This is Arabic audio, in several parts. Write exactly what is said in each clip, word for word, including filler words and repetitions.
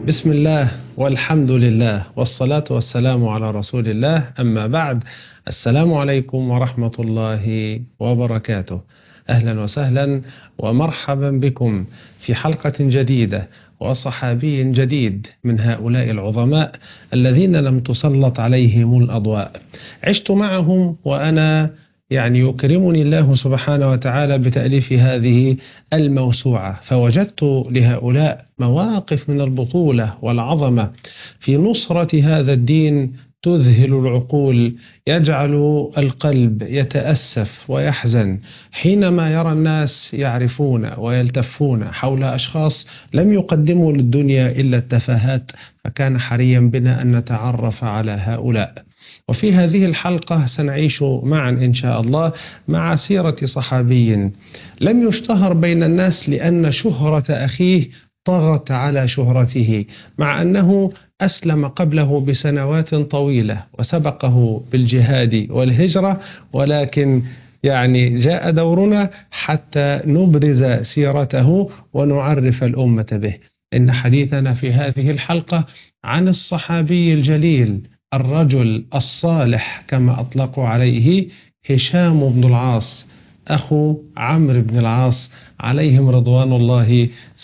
بسم الله والحمد لله والصلاة والسلام على رسول الله، أما بعد. السلام عليكم ورحمة الله وبركاته. أهلا وسهلا ومرحبا بكم في حلقة جديدة وصحابي جديد من هؤلاء العظماء الذين لم تسلط عليهم الأضواء. عشت معهم وأنا يعني يكرمني الله سبحانه وتعالى بتأليف هذه الموسوعة، فوجدت لهؤلاء مواقف من البطولة والعظمة في نصرة هذا الدين تذهل العقول، يجعل القلب يتأسف ويحزن حينما يرى الناس يعرفون ويلتفون حول أشخاص لم يقدموا للدنيا إلا التفاهات، فكان حريا بنا أن نتعرف على هؤلاء. وفي هذه الحلقة سنعيش معا إن شاء الله مع سيرة صحابي لم يشتهر بين الناس لأن شهرة أخيه طغت على شهرته، مع أنه أسلم قبله بسنوات طويلة وسبقه بالجهاد والهجرة، ولكن يعني جاء دورنا حتى نبرز سيرته ونعرف الأمة به. إن حديثنا في هذه الحلقة عن الصحابي الجليل الرجل الصالح كما أطلقوا عليه، هشام بن العاص أخو عمرو بن العاص عليهم رضوان الله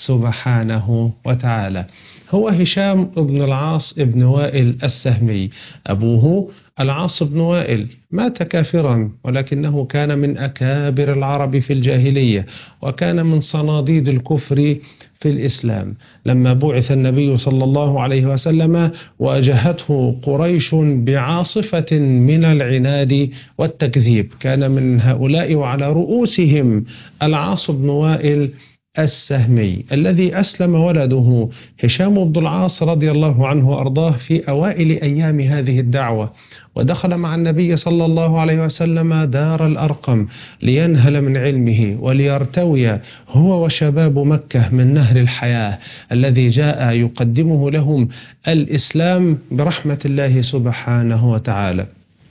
سبحانه وتعالى. هو هشام بن العاص بن وائل السهمي، أبوه العاص بن وائل مات كافرا، ولكنه كان من أكابر العرب في الجاهلية، وكان من صناديد الكفر في الإسلام. لما بعث النبي صلى الله عليه وسلم واجهته قريش بعاصفة من العناد والتكذيب، كان من هؤلاء وعلى رؤوسهم العاص بن وائل السهمي الذي أسلم ولده هشام بن العاص رضي الله عنه وأرضاه في أوائل أيام هذه الدعوة، ودخل مع النبي صلى الله عليه وسلم دار الأرقم لينهل من علمه وليرتوي هو وشباب مكة من نهر الحياة الذي جاء يقدمه لهم الإسلام برحمة الله سبحانه وتعالى.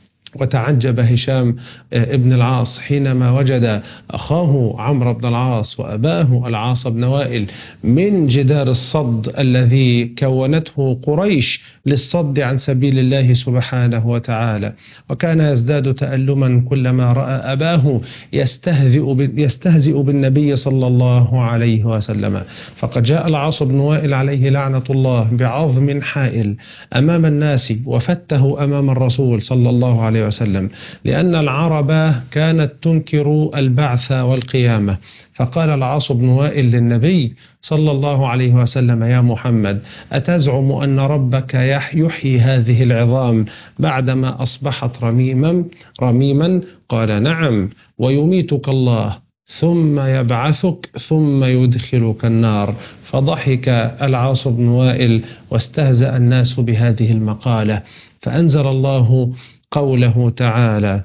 وتعجب هشام ابن العاص حينما وجد أخاه عمرو بن العاص وأباه العاص بن وائل من جدار الصد الذي كونته قريش للصد عن سبيل الله سبحانه وتعالى، وكان يزداد تألما كلما رأى أباه يستهزئ يستهزئ بالنبي صلى الله عليه وسلم. فقد جاء العاص بن وائل عليه لعنة الله بعظم حائل أمام الناس وفته أمام الرسول صلى الله عليه وسلم، لأن العرب كانت تنكر البعث والقيامة. فقال العاص بن وائل للنبي صلى الله عليه وسلم: يا محمد، أتزعم أن ربك يحيي هذه العظام بعدما أصبحت رميما رميما؟ قال: نعم، ويميتك الله ثم يبعثك ثم يدخلك النار. فضحك العاص بن وائل واستهزأ الناس بهذه المقالة، فأنزل الله قوله تعالى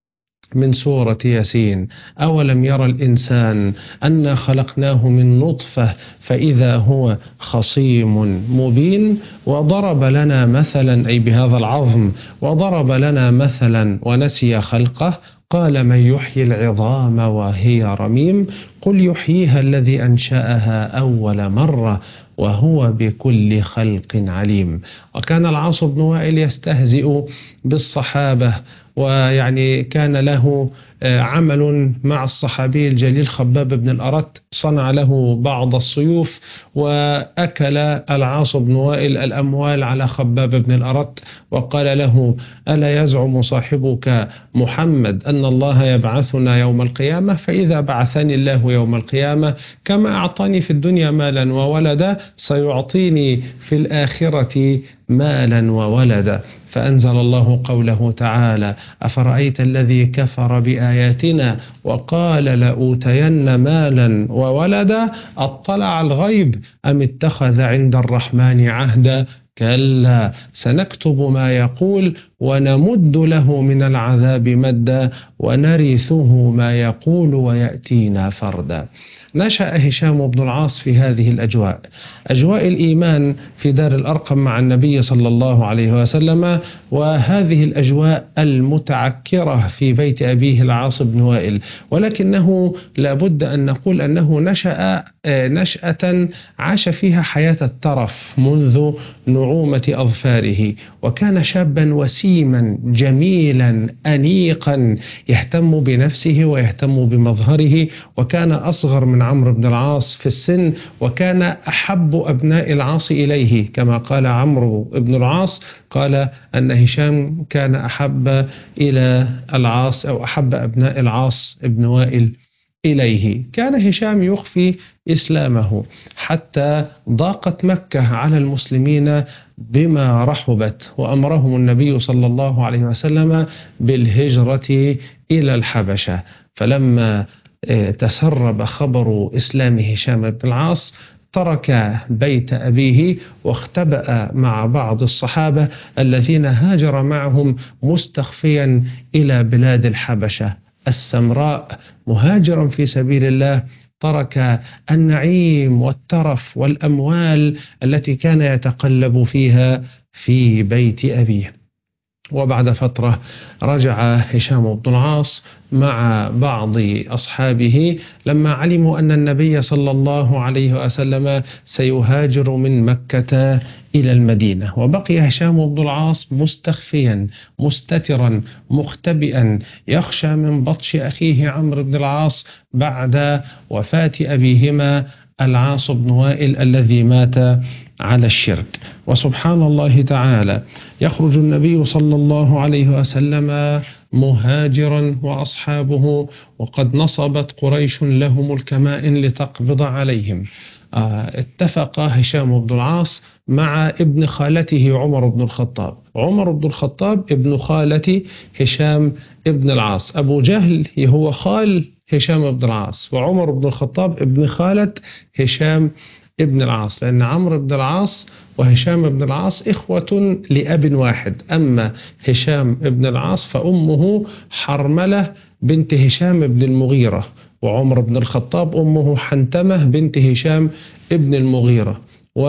من سورة ياسين: أولم يرى الإنسان أنا خلقناه من نطفة فإذا هو خصيم مبين. وضرب لنا مثلا، أي بهذا العظم، وضرب لنا مثلا ونسي خلقه، قال: من يحيي العظام وهي رميم؟ قل يحييها الذي أنشأها أول مرة وهو بكل خلق عليم. وكان العاص بن وائل يستهزئ بالصحابة، ويعني كان له عمل مع الصحابي الجليل خباب بن الأرت، صنع له بعض السيوف، وأكل العاص بن وائل الأموال على خباب بن الأرت، وقال له: ألا يزعم صاحبك محمد أن الله يبعثنا يوم القيامة؟ فإذا بعثني الله يوم القيامة كما أعطاني في الدنيا مالا وولدا سيعطيني في الآخرة مالا وولدا. فأنزل الله قوله تعالى: أفرأيت الذي كفر بآياتنا وقال لأوتين مالا وولدا أطلع الغيب أم اتخذ عند الرحمن عهدا؟ كلا سنكتب ما يقول ونمد له من العذاب مدا ونرثه ما يقول ويأتينا فردا. نشأ هشام بن العاص في هذه الأجواء، أجواء الإيمان في دار الأرقم مع النبي صلى الله عليه وسلم، وهذه الأجواء المتعكرة في بيت أبيه العاص بن وائل. ولكنه لابد أن نقول أنه نشأ نشأة عاش فيها حياة الترف منذ نعومة أظفاره، وكان شابا وسيما جميلا أنيقا يهتم بنفسه ويهتم بمظهره، وكان أصغر من عمرو بن العاص في السن، وكان أحب أبناء العاص إليه، كما قال عمرو بن العاص قال أن هشام كان أحب إلى العاص أو أحب أبناء العاص بن وائل إليه. كان هشام يخفي إسلامه حتى ضاقت مكة على المسلمين بما رحبت، وأمرهم النبي صلى الله عليه وسلم بالهجرة إلى الحبشة. فلما تسرب خبر إسلام هشام بن العاص ترك بيت أبيه واختبأ مع بعض الصحابة الذين هاجر معهم مستخفيا إلى بلاد الحبشة السمراء مهاجرا في سبيل الله. ترك النعيم والترف والأموال التي كان يتقلب فيها في بيت أبيه. وبعد فترة رجع هشام بن العاص مع بعض أصحابه لما علموا أن النبي صلى الله عليه وسلم سيهاجر من مكة إلى المدينة، وبقي هشام بن العاص مستخفيا مستترا مختبئا يخشى من بطش أخيه عمرو بن العاص بعد وفاة أبيهما العاص بن وائل الذي مات على الشرك. وسبحان الله تعالى يخرج النبي صلى الله عليه وسلم مهاجرا وأصحابه وقد نصبت قريش لهم الكمائن لتقبض عليهم. آه اتفق هشام بن العاص مع ابن خالته عمر بن الخطاب. عمر بن الخطاب ابن خالة هشام بن العاص، أبو جهل هو خال هشام بن العاص، وعمر بن الخطاب ابن خالة هشام ابن العاص، لأن عمرو بن العاص وهشام بن العاص إخوة لأب واحد. أما هشام بن العاص فأمه حرملة بنت هشام بن المغيرة، وعمر بن الخطاب أمه حنتمة بنت هشام بن المغيرة،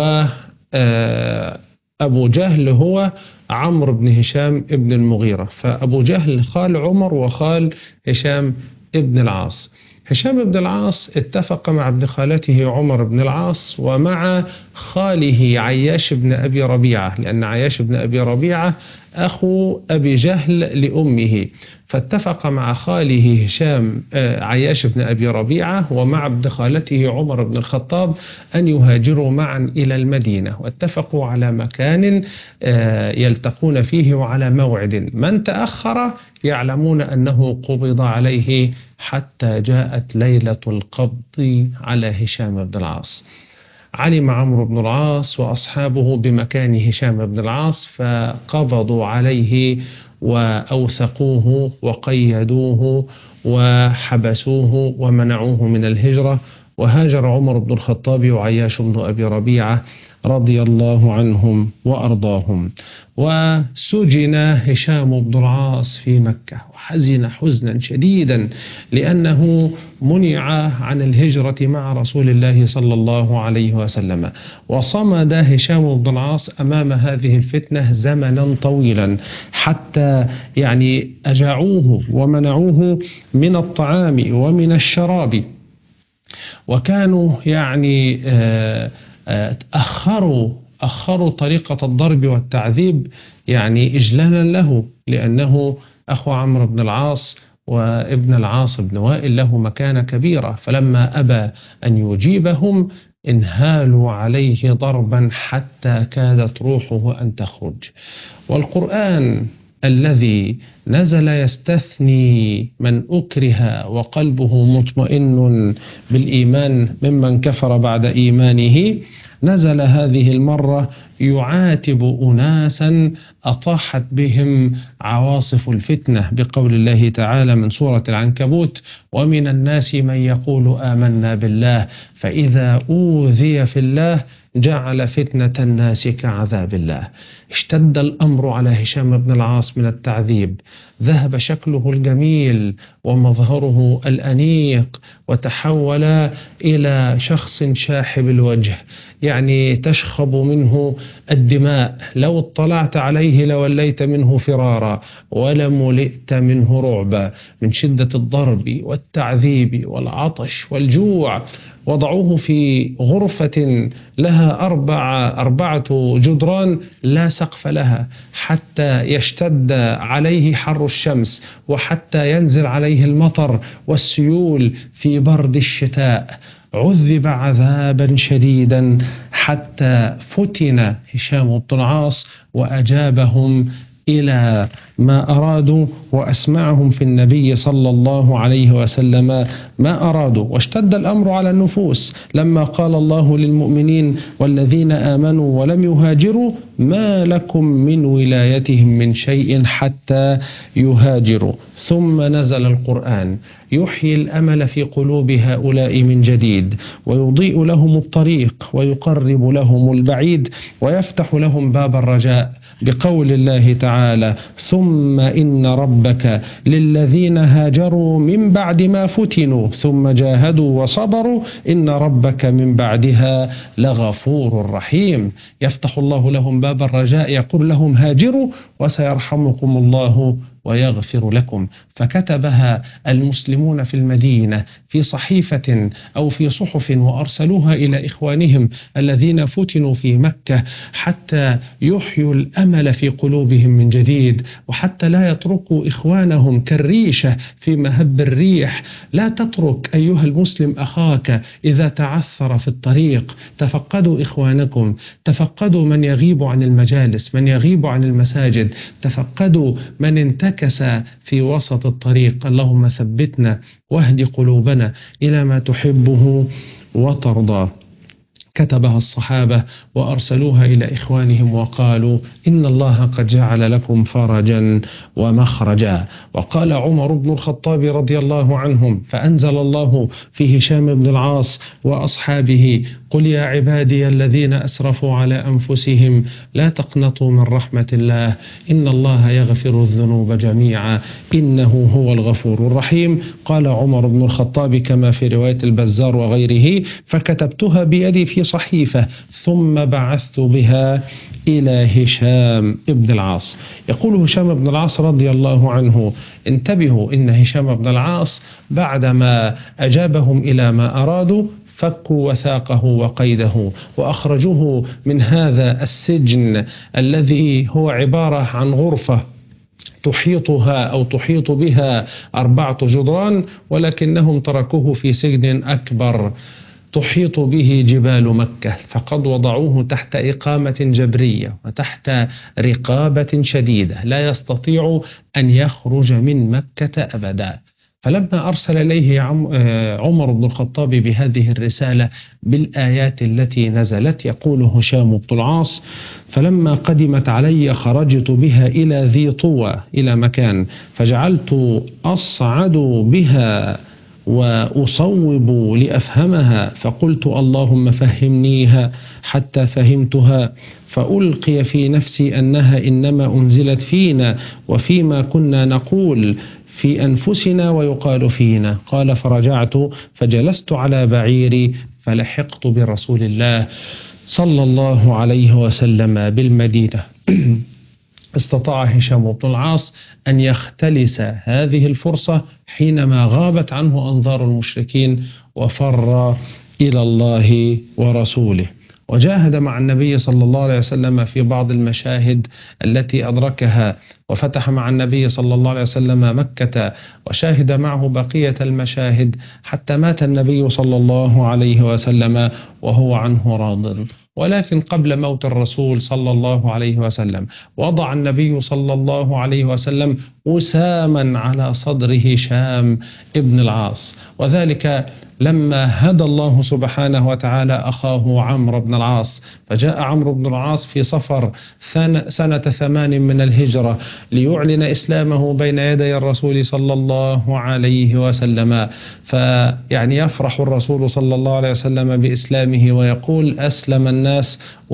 وأبو جهل هو عمرو بن هشام بن المغيرة. فأبو جهل خال عمر وخال هشام بن العاص. هشام بن العاص اتفق مع ابن خالته عمر بن العاص ومع خاله عياش بن أبي ربيعة، لأن عياش بن أبي ربيعة أخو أبي جهل لأمه، فاتفق مع خاله هشام عياش بن أبي ربيعة ومع ابن خالته عمر بن الخطاب أن يهاجروا معا إلى المدينة، واتفقوا على مكان يلتقون فيه وعلى موعد. من تأخر يعلمون أنه قبض عليه حتى جاءت ليلة القبض على هشام بن العاص. علم عمرو بن العاص وأصحابه بمكان هشام بن العاص فقبضوا عليه وأوثقوه وقيدوه وحبسوه ومنعوه من الهجرة، وهاجر عمر بن الخطاب وعياش بن أبي ربيعة رضي الله عنهم وأرضاهم. وسجن هشام بن العاص في مكة وحزن حزنا شديدا لأنه منع عن الهجرة مع رسول الله صلى الله عليه وسلم. وصمد هشام بن العاص أمام هذه الفتنة زمنا طويلا حتى يعني أجاعوه ومنعوه من الطعام ومن الشراب، وكانوا يعني آه أخروا أخروا طريقة الضرب والتعذيب يعني إجلالا له، لأنه أخو عمرو بن العاص وابن العاص بن وائل له مكانة كبيرة. فلما أبى أن يجيبهم انهالوا عليه ضربا حتى كادت روحه أن تخرج. والقرآن الذي نزل يستثني من أكره وقلبه مطمئن بالإيمان ممن كفر بعد إيمانه، نزل هذه المرة يعاتب أناسا أطاحت بهم عواصف الفتنة بقول الله تعالى من سورة العنكبوت: ومن الناس من يقول آمنا بالله فإذا أوذي في الله جعل فتنة الناس كعذاب الله. اشتد الأمر على هشام بن العاص من التعذيب، ذهب شكله الجميل ومظهره الأنيق وتحول إلى شخص شاحب الوجه، يعني تشخب منه الدماء، لو اطلعت عليه لوليت منه فرارا ولملئت منه رعبا من شدة الضرب والتعذيب والعطش والجوع. وضعوه في غرفة لها أربع أربعة جدران لا سقف لها حتى يشتد عليه حر الشمس وحتى ينزل عليه المطر والسيول في برد الشتاء. عذب عذابا شديدا حتى فتن هشام بن العاص وأجابهم إلى ما أرادوا وأسمعهم في النبي صلى الله عليه وسلم ما أرادوا. واشتد الأمر على النفوس لما قال الله للمؤمنين: والذين آمنوا ولم يهاجروا ما لكم من ولايتهم من شيء حتى يهاجروا. ثم نزل القرآن يحيي الأمل في قلوب هؤلاء من جديد، ويضيء لهم الطريق ويقرب لهم البعيد ويفتح لهم باب الرجاء بقول الله تعالى: ثم إن ربك للذين هاجروا من بعد ما فتنوا ثم جاهدوا وصبروا إن ربك من بعدها لغفور رحيم. يفتح الله لهم باب الرجاء، يقول لهم: هاجروا وسيرحمكم الله ويغفر لكم. فكتبها المسلمون في المدينة في صحيفة أو في صحف وأرسلوها إلى إخوانهم الذين فتنوا في مكة حتى يحيوا الأمل في قلوبهم من جديد، وحتى لا يتركوا إخوانهم كالريشة في مهب الريح. لا تترك أيها المسلم أخاك إذا تعثر في الطريق. تفقدوا إخوانكم، تفقدوا من يغيب عن المجالس، من يغيب عن المساجد، تفقدوا من انتكس في وسط الطريق. اللهم ثبتنا واهد قلوبنا إلى ما تحبه وترضى. كتبها الصحابة وأرسلوها إلى إخوانهم وقالوا: إن الله قد جعل لكم فرجا ومخرجا. وقال عمر بن الخطاب رضي الله عنهم فأنزل الله في هشام بن العاص وأصحابه: قل يا عبادي الذين أسرفوا على أنفسهم لا تقنطوا من رحمة الله إن الله يغفر الذنوب جميعا إنه هو الغفور الرحيم. قال عمر بن الخطاب كما في رواية البزار وغيره: فكتبتها بيدي في صحيفة ثم بعثت بها إلى هشام بن العاص. يقول هشام بن العاص رضي الله عنه: انتبهوا إن هشام بن العاص بعدما أجابهم إلى ما أرادوا فكوا وثاقه وقيده وأخرجوه من هذا السجن الذي هو عبارة عن غرفة تحيطها أو تحيط بها أربعة جدران، ولكنهم تركوه في سجن أكبر تحيط به جبال مكة، فقد وضعوه تحت إقامة جبرية وتحت رقابة شديدة، لا يستطيع أن يخرج من مكة أبدا. فلما أرسل إليه عمر بن الخطاب بهذه الرسالة بالآيات التي نزلت، يقول هشام بن العاص: فلما قدمت علي خرجت بها إلى ذي طوى، إلى مكان، فجعلت أصعد بها وأصوب لأفهمها، فقلت اللهم فهمنيها حتى فهمتها، فألقي في نفسي أنها إنما أنزلت فينا وفيما كنا نقول في أنفسنا ويقال فينا. قال: فرجعت فجلست على بعيري فلحقت برسول الله صلى الله عليه وسلم بالمدينة. استطاع هشام بن العاص أن يختلس هذه الفرصة حينما غابت عنه أنظار المشركين وفر إلى الله ورسوله، وجاهد مع النبي صلى الله عليه وسلم في بعض المشاهد التي أدركها، وفتح مع النبي صلى الله عليه وسلم مكة وشاهد معه بقية المشاهد حتى مات النبي صلى الله عليه وسلم وهو عنه راض. ولكن قبل موت الرسول صلى الله عليه وسلم وضع النبي صلى الله عليه وسلم وساما على صدر هشام ابن العاص، وذلك لما هدى الله سبحانه وتعالى أخاه عمرو بن العاص، فجاء عمرو بن العاص في صفر سنة ثمان من الهجرة ليعلن إسلامه بين يدي الرسول صلى الله عليه وسلم. فيعني يفرح الرسول صلى الله عليه وسلم بإسلامه ويقول أسلم الناس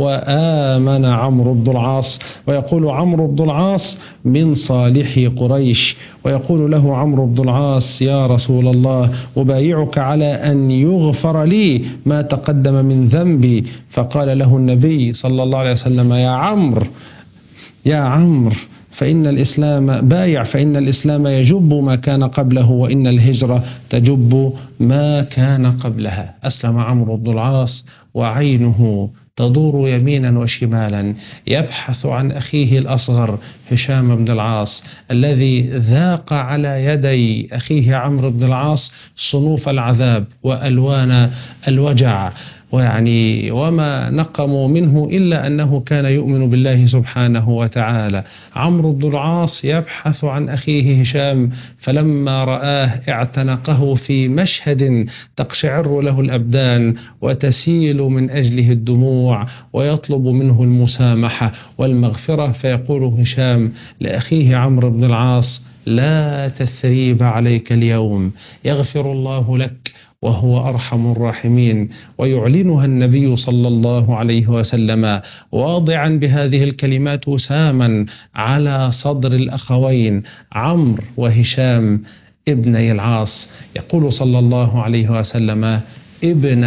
وآمن عمرو بن العاص، ويقول عمرو بن العاص من صالح قريش، ويقول له عمرو بن العاص يا رسول الله أبايعك على أن يغفر لي ما تقدم من ذنبي. فقال له النبي صلى الله عليه وسلم يا عمرو يا عمرو فإن الإسلام بايع فإن الإسلام يجب ما كان قبله وإن الهجرة تجب ما كان قبلها. أسلم عمرو بن العاص وعينه تدور يمينا وشمالا يبحث عن أخيه الأصغر هشام بن العاص الذي ذاق على يدي أخيه عمرو بن العاص صنوف العذاب وألوان الوجع، ويعني وما نقموا منه إلا أنه كان يؤمن بالله سبحانه وتعالى. عمرو بن العاص يبحث عن أخيه هشام، فلما رآه اعتنقه في مشهد تقشعر له الأبدان وتسيل من أجله الدموع، ويطلب منه المسامحة والمغفرة، فيقول هشام لأخيه عمرو بن العاص لا تثريب عليك اليوم، يغفر الله لك وهو أرحم الراحمين. ويعلنها النبي صلى الله عليه وسلم واضعا بهذه الكلمات وساما على صدر الأخوين عمرو وهشام ابني العاص، يقول صلى الله عليه وسلم ابن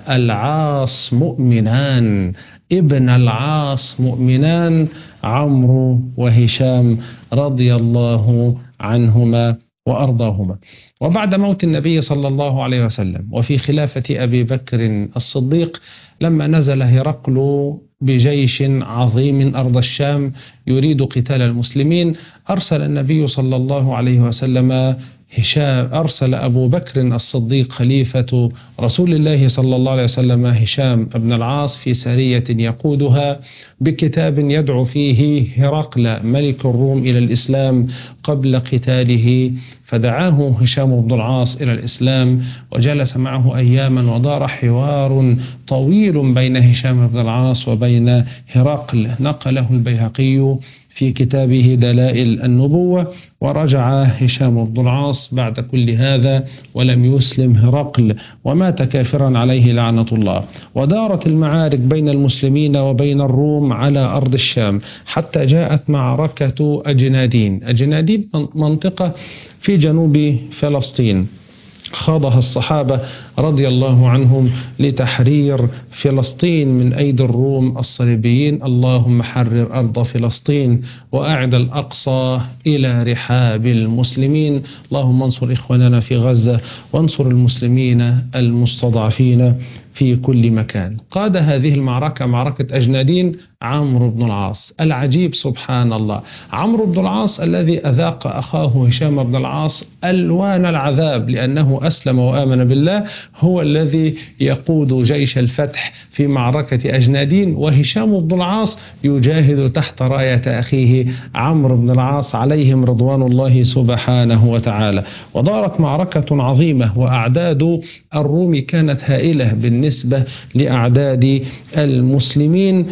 العاص مؤمنان ابن العاص مؤمنان عمرو وهشام رضي الله عنهما وأرضاهما. وبعد موت النبي صلى الله عليه وسلم وفي خلافة أبي بكر الصديق، لما نزل هرقل بجيش عظيم أرض الشام يريد قتال المسلمين، أرسل النبي صلى الله عليه وسلم هشام أرسل أبو بكر الصديق خليفة رسول الله صلى الله عليه وسلم هشام بن العاص في سرية يقودها بكتاب يدعو فيه هرقل ملك الروم إلى الإسلام قبل قتاله، فدعاه هشام بن العاص إلى الإسلام وجلس معه أياما ودار حوار طويل بين هشام بن العاص وبين هرقل، نقله البيهقي في كتابه دلائل النبوة. ورجع هشام بن العاص بعد كل هذا ولم يسلم هرقل ومات كافرا عليه لعنة الله. ودارت المعارك بين المسلمين وبين الروم على أرض الشام حتى جاءت معركة أجنادين. أجنادين منطقة في جنوب فلسطين خاضها الصحابة رضي الله عنهم لتحرير فلسطين من أيدي الروم الصليبيين. اللهم حرر أرض فلسطين وأعد الأقصى إلى رحاب المسلمين. اللهم انصر إخواننا في غزة وانصر المسلمين المستضعفين في كل مكان. قاد هذه المعركة معركة أجنادين عمرو بن العاص. العجيب سبحان الله، عمرو بن العاص الذي أذاق أخاه هشام بن العاص ألوان العذاب لأنه أسلم وآمن بالله، هو الذي يقود جيش الفتح في معركة أجنادين، وهشام بن العاص يجاهد تحت راية أخيه عمرو بن العاص عليهم رضوان الله سبحانه وتعالى. ودارت معركة عظيمة وأعداد الروم كانت هائلة بالنسبة لأعداد المسلمين،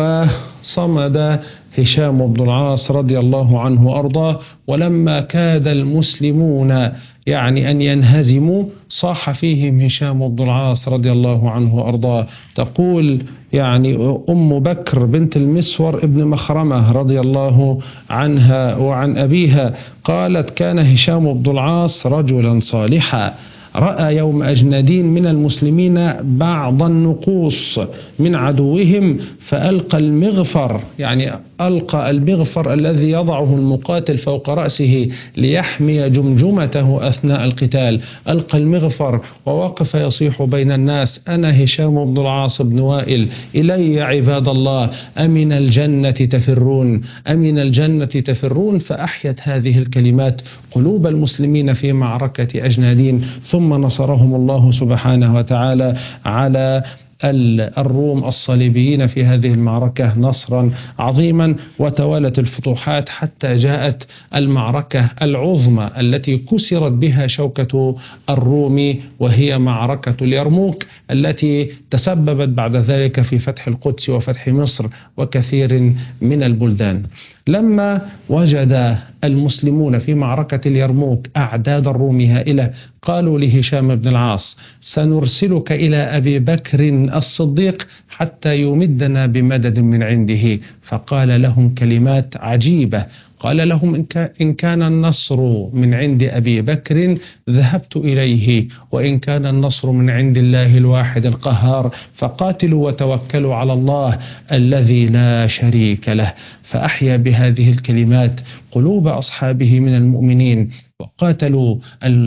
وصمد هشام بن العاص رضي الله عنه وأرضاه. ولما كاد المسلمون يعني أن ينهزموا صاح فيهم هشام بن العاص رضي الله عنه وأرضاه. تقول يعني أم بكر بنت المسور ابن مخرمة رضي الله عنها وعن أبيها قالت كان هشام بن العاص رجلا صالحا، رأى يوم أجنادين من المسلمين بعض النقوص من عدوهم فألقى المغفر، يعني ألقى المغفر الذي يضعه المقاتل فوق رأسه ليحمي جمجمته أثناء القتال، ألقى المغفر ووقف يصيح بين الناس أنا هشام بن العاص بن وائل، إلي عباد الله، أمن الجنة تفرون أمن الجنة تفرون. فأحيت هذه الكلمات قلوب المسلمين في معركة أجنادين، ثم نصرهم الله سبحانه وتعالى على الروم الصليبيين في هذه المعركة نصرا عظيما، وتوالت الفتوحات حتى جاءت المعركة العظمى التي كسرت بها شوكة الروم، وهي معركة اليرموك التي تسببت بعد ذلك في فتح القدس وفتح مصر وكثير من البلدان. لما وجد المسلمون في معركة اليرموك أعداد الروم هائلة، قالوا لهشام بن العاص: سنرسلك إلى أبي بكر الصديق حتى يمدنا بمدد من عنده. فقال لهم كلمات عجيبة، قال لهم: إن كان النصر من عند أبي بكر ذهبت إليه، وإن كان النصر من عند الله الواحد القهار فقاتلوا وتوكلوا على الله الذي لا شريك له. فأحيا بهذه الكلمات قلوب أصحابه من المؤمنين، وقاتلوا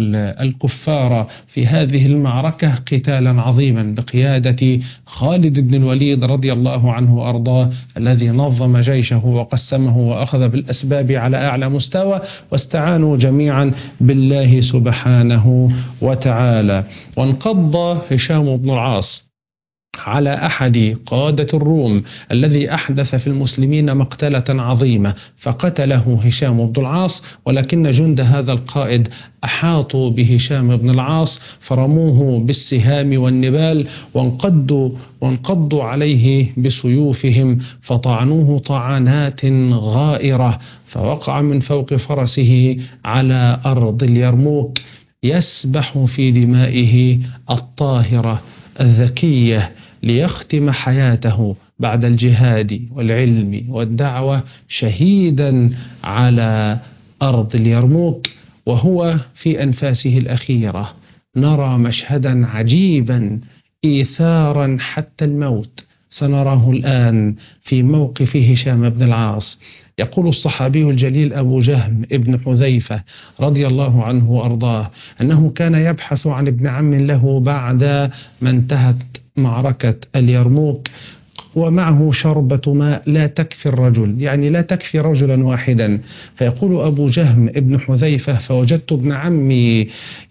الكفار في هذه المعركة قتالا عظيما بقيادة خالد بن الوليد رضي الله عنه وأرضاه، الذي نظم جيشه وقسمه وأخذ بالأسباب على أعلى مستوى، واستعانوا جميعا بالله سبحانه وتعالى. وانقض هشام بن العاص على أحد قادة الروم الذي أحدث في المسلمين مقتلة عظيمة، فقتله هشام بن العاص، ولكن جند هذا القائد أحاطوا بهشام بن العاص فرموه بالسهام والنبال، وانقضوا, وانقضوا عليه بسيوفهم فطعنوه طعنات غائرة، فوقع من فوق فرسه على أرض اليرموك يسبح في دمائه الطاهرة الذكية ليختم حياته بعد الجهاد والعلم والدعوة شهيدا على أرض اليرموك وهو في أنفاسه الأخيرة. نرى مشهدا عجيبا إيثارا حتى الموت سنراه الآن في موقف هشام بن العاص. يقول الصحابي الجليل أبو جهم ابن حذيفة رضي الله عنه وأرضاه أنه كان يبحث عن ابن عم له بعد ما انتهت معركة اليرموك، ومعه شربة ماء لا تكفي الرجل، يعني لا تكفي رجلا واحدا. فيقول أبو جهم ابن حذيفة: فوجدت ابن عمي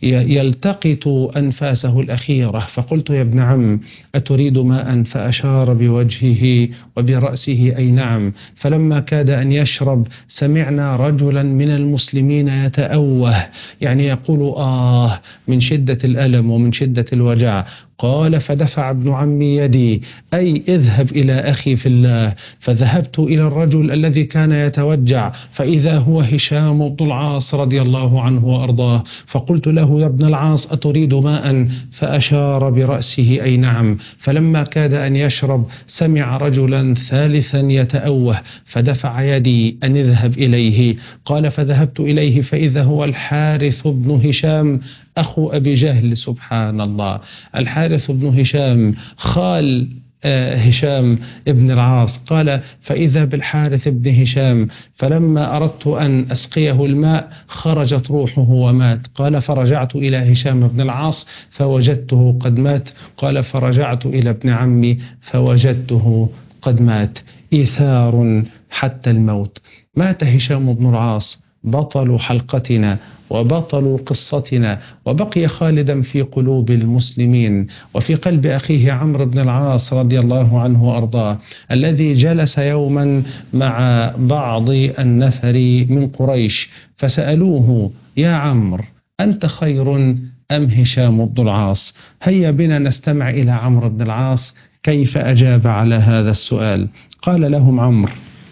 يلتقط أنفاسه الأخيرة، فقلت: يا ابن عم أتريد ماء؟ فأشار بوجهه وبرأسه أي نعم. فلما كاد أن يشرب سمعنا رجلا من المسلمين يتأوه، يعني يقول آه من شدة الألم ومن شدة الوجع. قال: فدفع ابن عمي يدي، أي اذهب إلى أخي في الله. فذهبت إلى الرجل الذي كان يتوجع، فإذا هو هشام بن العاص رضي الله عنه وأرضاه. فقلت له: يا ابن العاص أتريد ماء؟ فأشار برأسه أي نعم. فلما كاد أن يشرب سمع رجلا ثالثا يتأوه، فدفع يدي أن اذهب إليه. قال: فذهبت إليه فإذا هو الحارث بن هشام أخو أبي جهل. سبحان الله، الحارث بن هشام خال هشام ابن العاص. قال: فإذا بالحارث بن هشام، فلما أردت أن أسقيه الماء خرجت روحه ومات. قال: فرجعت إلى هشام بن العاص فوجدته قد مات. قال: فرجعت إلى ابن عمي فوجدته قد مات. إيثار حتى الموت. مات هشام بن العاص بطل حلقتنا وبطل قصتنا، وبقي خالدا في قلوب المسلمين وفي قلب أخيه عمرو بن العاص رضي الله عنه وأرضاه، الذي جلس يوما مع بعض النفر من قريش فسألوه: يا عمرو أنت خير أم هشام بن العاص؟ هيا بنا نستمع إلى عمرو بن العاص كيف أجاب على هذا السؤال. قال لهم عمرو: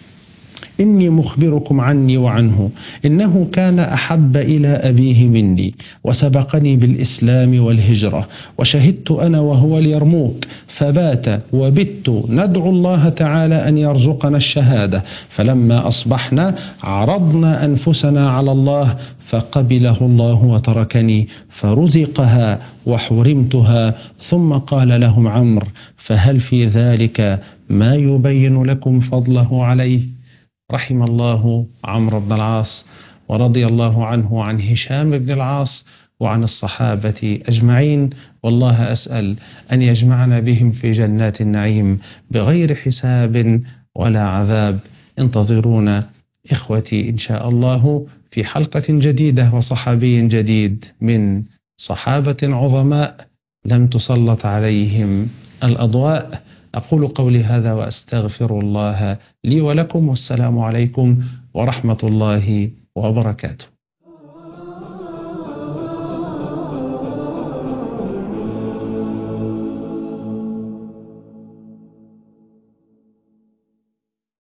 إني مخبركم عني وعنه، إنه كان أحب إلى أبيه مني، وسبقني بالإسلام والهجرة، وشهدت أنا وهو اليرموك، فبات وبت ندعو الله تعالى أن يرزقنا الشهادة. فلما أصبحنا عرضنا أنفسنا على الله فقبله الله وتركني، فرزقها وحرمتها. ثم قال لهم عمرو: فهل في ذلك ما يبين لكم فضله عليه؟ رحم الله عمرو بن العاص ورضي الله عنه وعن هشام بن العاص وعن الصحابة أجمعين، والله أسأل أن يجمعنا بهم في جنات النعيم بغير حساب ولا عذاب. انتظرونا إخوتي إن شاء الله في حلقة جديدة وصحابي جديد من صحابة عظماء لم تسلط عليهم الأضواء. أقول قولي هذا وأستغفر الله لي ولكم، والسلام عليكم ورحمة الله وبركاته.